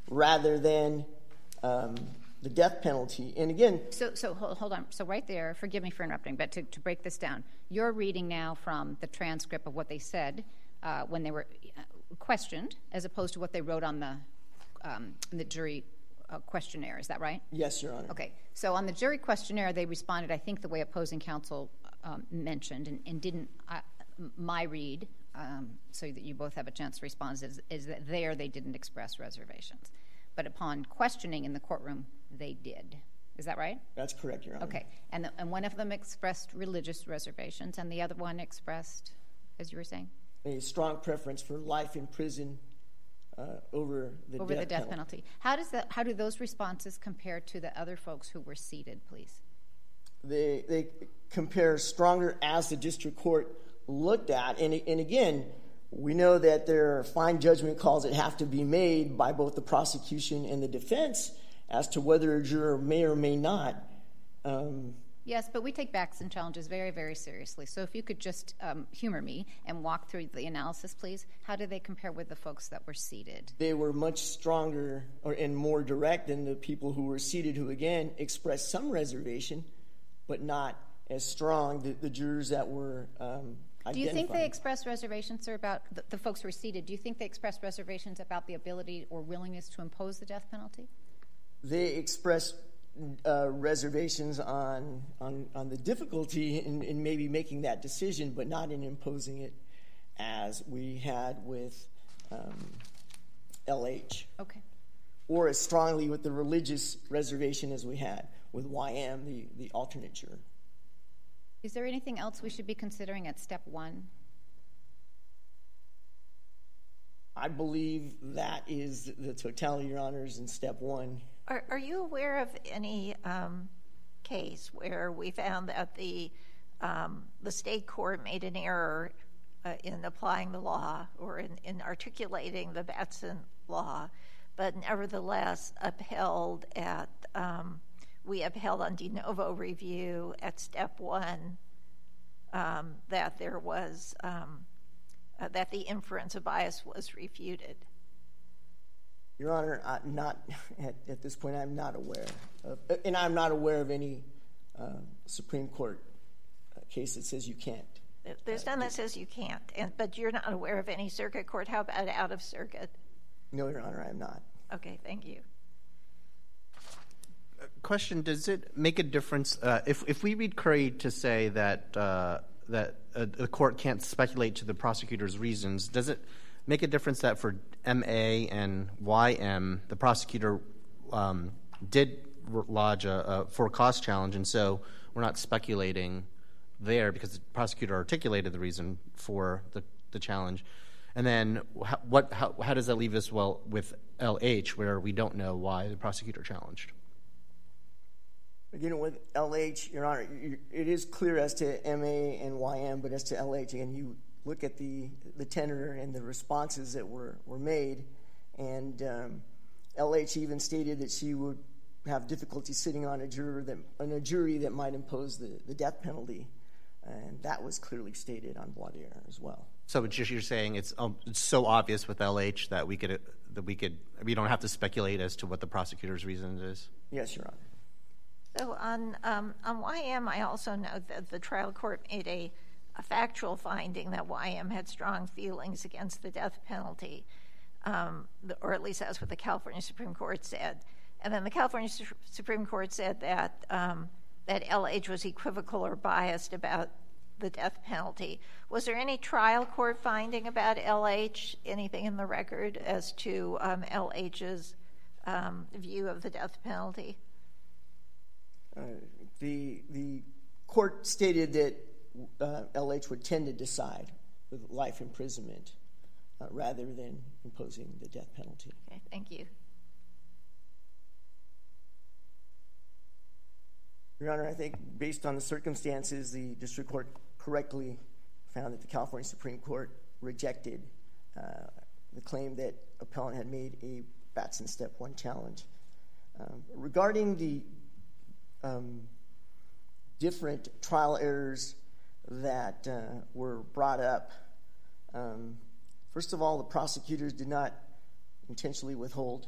rather than um, the death penalty. And again, So, so hold, hold on. So right there, forgive me for interrupting, but to, to break this down, you're reading now from the transcript of what they said uh, when they were questioned, as opposed to what they wrote on the um, the jury uh, questionnaire. Is that right? Yes, Your Honor. Okay. So on the jury questionnaire, they responded, I think, the way opposing counsel um, mentioned, and, and didn't. Uh, my read, um, so that you both have a chance to respond, is, is that there they didn't express reservations, but upon questioning in the courtroom, they did. Is that right? That's correct, Your Honor. Okay. And the, and one of them expressed religious reservations, and the other one expressed, as you were saying, a strong preference for life in prison uh, over the over death the death penalty. penalty. How does that? How do those responses compare to the other folks who were seated, please? They they compare stronger as the district court looked at, and and again, we know that there are fine judgment calls that have to be made by both the prosecution and the defense as to whether a juror may or may not. Um, Yes, but we take Batson challenges very, very seriously. So if you could just um, humor me and walk through the analysis, please. How do they compare with the folks that were seated? They were much stronger or, and more direct than the people who were seated, who, again, expressed some reservation, but not as strong, the, the jurors that were um, identified. Do you think they expressed reservations, sir, about the, the folks who were seated? Do you think they expressed reservations about the ability or willingness to impose the death penalty? They expressed Uh, reservations on, on on the difficulty in, in maybe making that decision, but not in imposing it as we had with um, L H. Okay. Or as strongly with the religious reservation as we had with Y M, the, the alternate juror. Is there anything else we should be considering at step one? I believe that is the totality, Your Honors, in step one. Are, are you aware of any um, case where we found that the um, the state court made an error uh, in applying the law or in, in articulating the Batson law, but nevertheless upheld at um, we upheld on de novo review at step one um, that there was um, uh, that the inference of bias was refuted? Your Honor, uh, not at, at this point. I'm not aware of, and I'm not aware of any uh, Supreme Court uh, case that says you can't. There's none that says you can't, and, but you're not aware of any circuit court. How about out of circuit? No, Your Honor, I am not. Okay, thank you. Question: Does it make a difference uh, if if we read Curry to say that uh, that uh, the court can't speculate to the prosecutor's reasons? Does it make a difference that for M A and Y M, the prosecutor um, did lodge a, a for-cause challenge, and so we're not speculating there because the prosecutor articulated the reason for the, the challenge. And then how, what, how, how does that leave us well with L H, where we don't know why the prosecutor challenged? Again, with L H, Your Honor, it is clear as to M A and Y M, but as to L H, again, you look at the, the tenor and the responses that were, were made, and um, L H even stated that she would have difficulty sitting on a juror that on a jury that might impose the, the death penalty, and that was clearly stated on voir dire as well. So it's just, you're saying it's, um, it's so obvious with L H that we could that we could we don't have to speculate as to what the prosecutor's reason is? Yes, Your Honor. So on um, on Y M, I also note that the trial court made a a factual finding that Y M had strong feelings against the death penalty, um, or at least that's what the California Supreme Court said. And then the California Su- Supreme Court said that um, that L H was equivocal or biased about the death penalty. Was there any trial court finding about L H, anything in the record as to um, L H's um, view of the death penalty? Uh, the, the court stated that Uh, L H would tend to decide with life imprisonment uh, rather than imposing the death penalty. Okay, thank you. Your Honor, I think based on the circumstances, the district court correctly found that the California Supreme Court rejected uh, the claim that appellant had made a Batson Step one challenge. Um, regarding the um, different trial errors that uh, were brought up. Um, first of all, the prosecutors did not intentionally withhold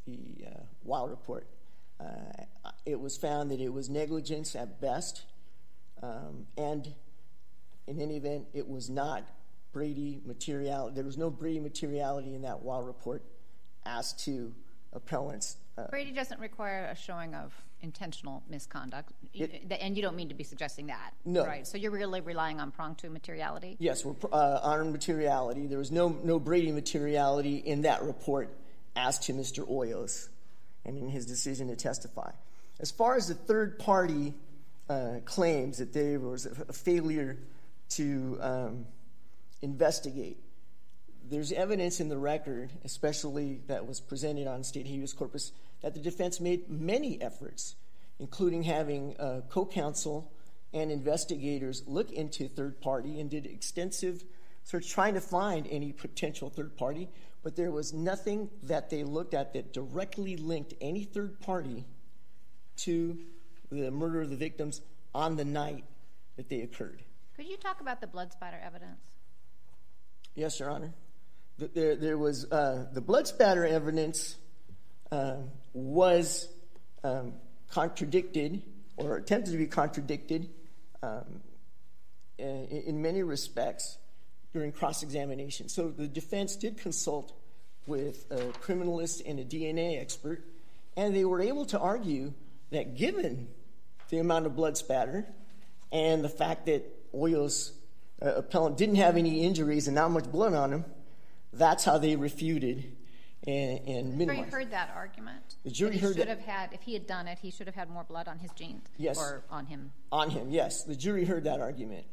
the uh, Weil report. Uh, it was found that it was negligence at best, um, and in any event, it was not Brady materiality. There was no Brady materiality in that Weil report as to appellants. Uh, Brady doesn't require a showing of intentional misconduct, it, and you don't mean to be suggesting that, no. Right? So you're really relying on prong two materiality? Yes, we're uh, on materiality. There was no no Brady materiality in that report as to Mister Hoyos and in his decision to testify. As far as the third party uh, claims that there was a, a failure to um, investigate, there's evidence in the record, especially that was presented on state habeas corpus, that the defense made many efforts, including having uh, co-counsel and investigators look into third party and did extensive search trying to find any potential third party, but there was nothing that they looked at that directly linked any third party to the murder of the victims on the night that they occurred. Could you talk about the blood spatter evidence? Yes, Your Honor. There, there was uh, the blood spatter evidence uh, was um, contradicted or attempted to be contradicted um, in, in many respects during cross-examination. So the defense did consult with a criminalist and a D N A expert, and they were able to argue that given the amount of blood spatter and the fact that Hoyos' uh, appellant didn't have any injuries and not much blood on him, that's how they refuted and, and minimized. The jury heard that argument. The jury he heard should that. have had, if he had done it, he should have had more blood on his jeans. Yes. Or on him. On him, yes. The jury heard that argument.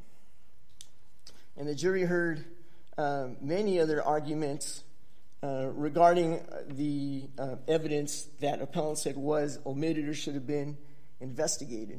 And the jury heard uh, many other arguments uh, regarding the uh, evidence that appellant said was omitted or should have been investigated.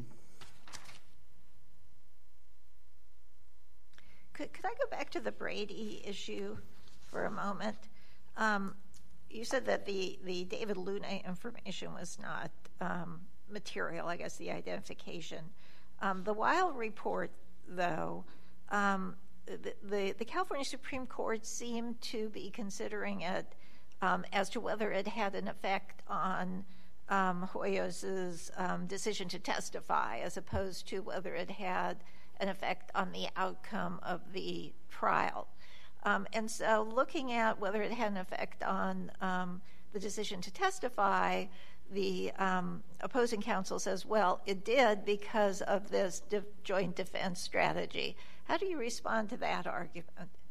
Could, could I go back to the Brady issue for a moment? Um, you said that the, the David Luna information was not um, material, I guess, the identification. Um, the Weil report, though, um, the, the, the California Supreme Court seemed to be considering it um, as to whether it had an effect on um, Hoyos' um, decision to testify, as opposed to whether it had an effect on the outcome of the trial. Um, and so looking at whether it had an effect on um, the decision to testify, the um, opposing counsel says, well, it did because of this de- joint defense strategy. How do you respond to that argument?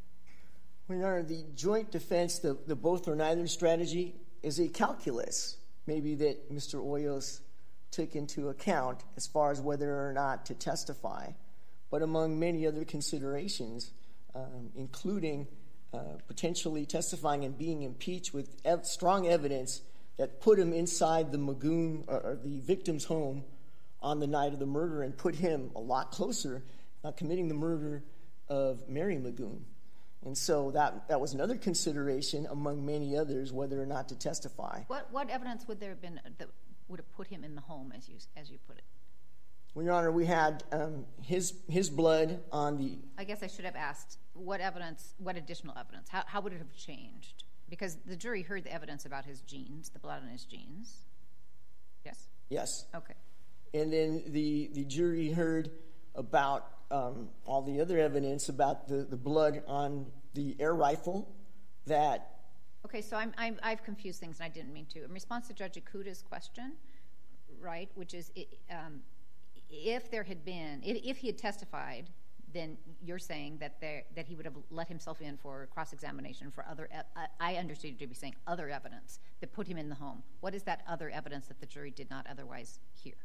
Well, Your Honor, the joint defense, the, the both or neither strategy, is a calculus, maybe that Mister Hoyos took into account as far as whether or not to testify. But among many other considerations, um, including uh, potentially testifying and being impeached with ev- strong evidence that put him inside the Magoon or, or the victim's home on the night of the murder and put him a lot closer, not committing the murder of Mary Magoon. And so that, that was another consideration among many others, whether or not to testify. What what evidence would there have been that would have put him in the home, as you as you put it? Well, Your Honor, we had um, his his blood on the... I guess I should have asked, what evidence, what additional evidence? How, how would it have changed? Because the jury heard the evidence about his genes, the blood on his genes. Yes? Yes. Okay. And then the, the jury heard about um, all the other evidence about the, the blood on the air rifle that... Okay, so I'm, I'm, I've confused things, and I didn't mean to. In response to Judge Ikuda's question, right, which is... Um, If there had been, if, if he had testified, then you're saying that there that he would have let himself in for cross-examination for other. Uh, I understood you to be saying other evidence that put him in the home. What is that other evidence that the jury did not otherwise hear?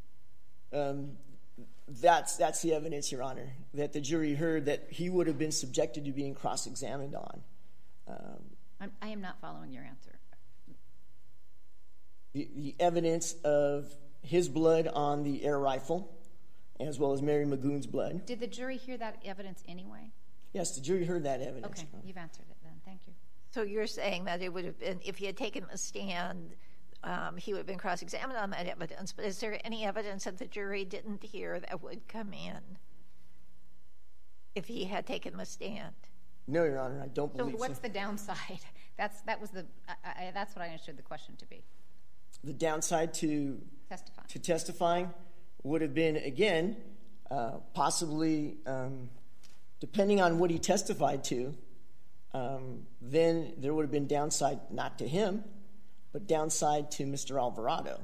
Um, that's that's the evidence, Your Honor, that the jury heard that he would have been subjected to being cross-examined on. Um, I'm, I am not following your answer. The, the evidence of his blood on the air rifle, as well as Mary Magoon's blood. Did the jury hear that evidence anyway? Yes, the jury heard that evidence. Okay, you've answered it then. Thank you. So you're saying that it would have been, if he had taken a stand, um, he would have been cross-examined on that evidence. But is there any evidence that the jury didn't hear that would come in if he had taken the stand? No, Your Honor, I don't believe so. So what's the downside? That's that was the I, I, that's what I understood the question to be. the downside to Testifying. to testifying would have been, again, uh, possibly, um, depending on what he testified to, um, then there would have been downside not to him, but downside to Mister Alvarado.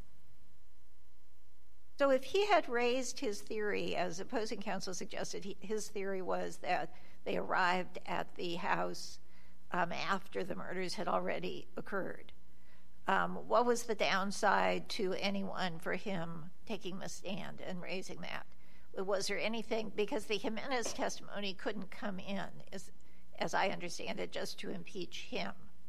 So if he had raised his theory, as opposing counsel suggested, he, his theory was that they arrived at the house um, after the murders had already occurred, um, what was the downside to anyone for him taking the stand and raising that? Was there anything, because the Jimenez testimony couldn't come in, as, as I understand it, just to impeach him.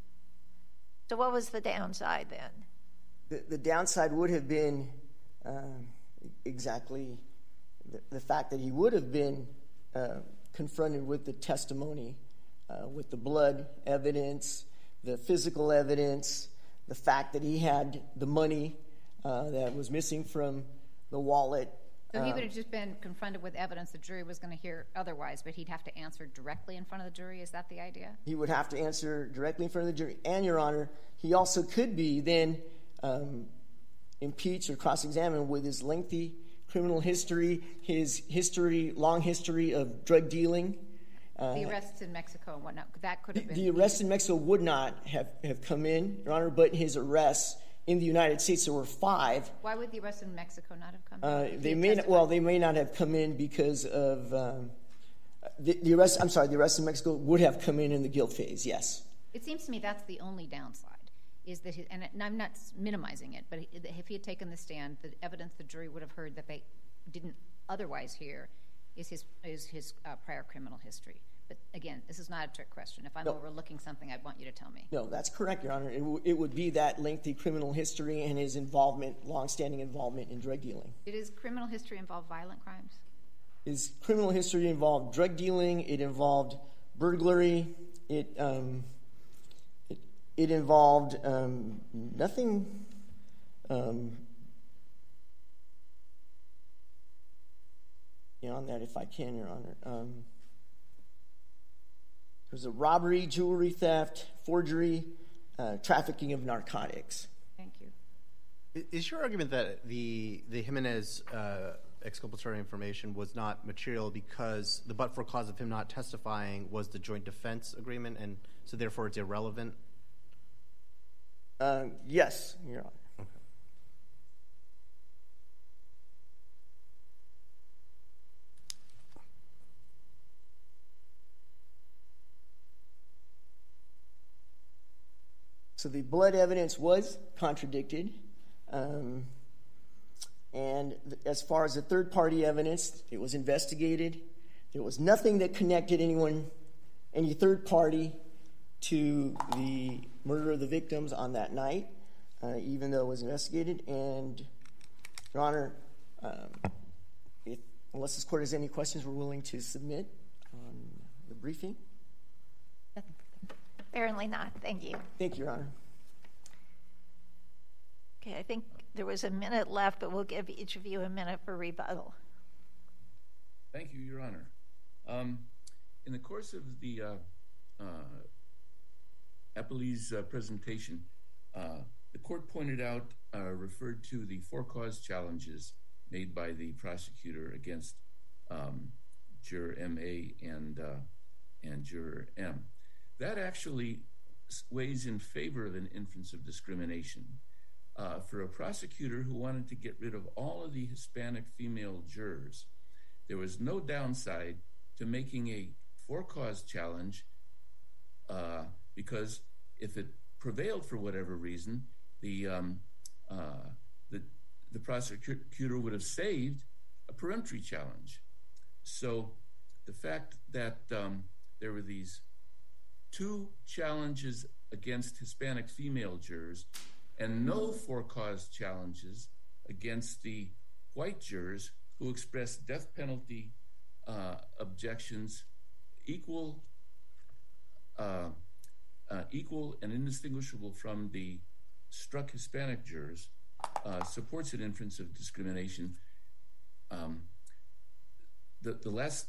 So what was the downside then? The, the downside would have been uh, exactly the, the fact that he would have been uh, confronted with the testimony, uh, with the blood evidence, the physical evidence, the fact that he had the money uh, that was missing from the wallet. So he would have just been confronted with evidence the jury was going to hear otherwise, but he'd have to answer directly in front of the jury? Is that the idea? He would have to answer directly in front of the jury. And, Your Honor, he also could be then um, impeached or cross-examined with his lengthy criminal history, his history, long history of drug dealing. Uh, the arrests in Mexico and whatnot, that could have the, been... The arrests in Mexico would not have, have come in, Your Honor, but his arrests in the United States, there were five. Why would the arrests in Mexico not have come Uh, in? they may not, well, they may not have come in because of um, the, the arrest. I'm sorry, the arrest in Mexico would have come in in the guilt phase. Yes. It seems to me that's the only downside. Is that, his, and I'm not minimizing it, but if he had taken the stand, the evidence the jury would have heard that they didn't otherwise hear is his is his uh, prior criminal history. But again, this is not a trick question. If I'm No. overlooking something, I want you to tell me. No, that's correct, Your Honor. It, w- it would be that lengthy criminal history and his involvement, longstanding involvement in drug dealing. Did his criminal history involve violent crimes? His criminal history involved drug dealing. It involved burglary. It um, it, it involved um, nothing. Um, beyond that, if I can, Your Honor. Um, There's a robbery, jewelry theft, forgery, uh, trafficking of narcotics. Thank you. Is your argument that the the Jimenez uh, exculpatory information was not material because the but-for cause of him not testifying was the joint defense agreement, and so therefore it's irrelevant? Uh, yes, Your Honor. So the blood evidence was contradicted. Um, and th- as far as the third-party evidence, it was investigated. There was nothing that connected anyone, any third party, to the murder of the victims on that night, uh, even though it was investigated. And, Your Honor, um, if, unless this court has any questions, we're willing to submit on the briefing. Apparently not. Thank you. Thank you, Your Honor. Okay, I think there was a minute left, but we'll give each of you a minute for rebuttal. Thank you, Your Honor. Um, in the course of the uh, uh, Appellee's uh, presentation, uh, the court pointed out, uh, referred to the four-cause challenges made by the prosecutor against um, Juror M A and uh, and Juror M. That actually weighs in favor of an inference of discrimination. Uh, for a prosecutor who wanted to get rid of all of the Hispanic female jurors, there was no downside to making a four-cause challenge uh, because if it prevailed for whatever reason, the, um, uh, the, the prosecutor would have saved a peremptory challenge. So the fact that um, there were these two challenges against Hispanic female jurors and no four-cause challenges against the white jurors who expressed death penalty uh, objections equal, uh, uh, equal and indistinguishable from the struck Hispanic jurors uh, supports an inference of discrimination. Um, the, the last...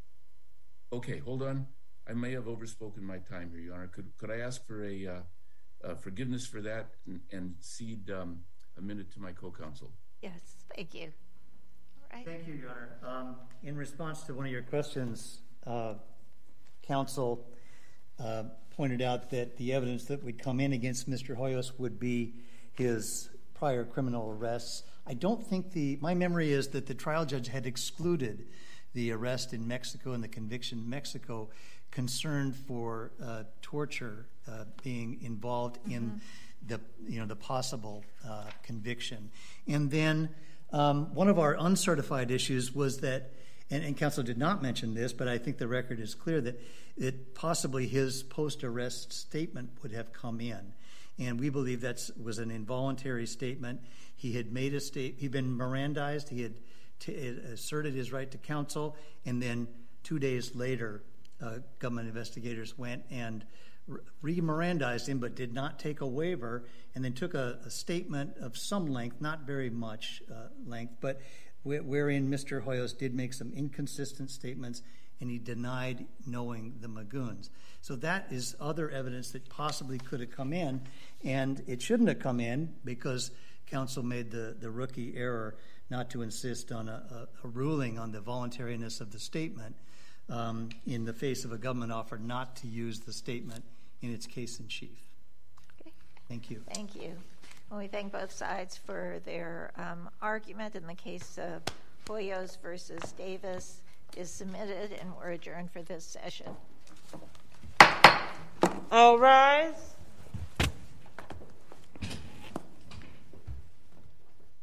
Okay, hold on. I may have overspoken my time here, Your Honor. Could could I ask for a uh, uh, forgiveness for that and, and cede um, a minute to my co-counsel. Yes, thank you. All right. Thank you, Your Honor. Um, in response to one of your questions, uh, counsel uh, pointed out that the evidence that would come in against Mister Hoyos would be his prior criminal arrests. I don't think the, my memory is that the trial judge had excluded the arrest in Mexico and the conviction in Mexico, concerned for uh, torture uh, being involved mm-hmm. in the, you know, the possible uh, conviction. And then um, one of our uncertified issues was that, and, and counsel did not mention this, but I think the record is clear that it possibly his post-arrest statement would have come in. And we believe that was an involuntary statement. He had made a state, he'd been Mirandized, he had t- asserted his right to counsel, and then two days later, uh, government investigators went and re-Mirandized him, but did not take a waiver, and then took a, a statement of some length, not very much uh, length, but wh- wherein Mister Hoyos did make some inconsistent statements, and he denied knowing the Magoons. So that is other evidence that possibly could have come in, and it shouldn't have come in because counsel made the, the rookie error not to insist on a, a, a ruling on the voluntariness of the statement um, in the face of a government offer not to use the statement in its case in chief. Okay. Thank you. Thank you. Well, we thank both sides for their um, argument in the case of Hoyos versus Davis is submitted, and we're adjourned for this session. All rise.